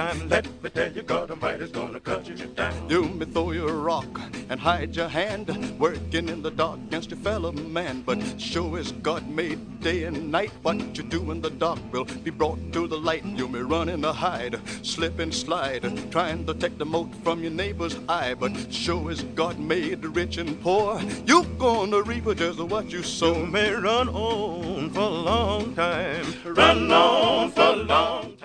time. Let me tell you, God Almighty's gonna cut you down. You may throw your rock and hide your hand, working in the dark against your fellow man. But sure as God made day and night, what you do in the dark will be brought to the light. You may run and hide, slip and slide, trying to take the mote from your neighbor's eye. But sure as God made the rich and poor, you gonna reap just what you sow. You may run on for a long time, run on for a long time.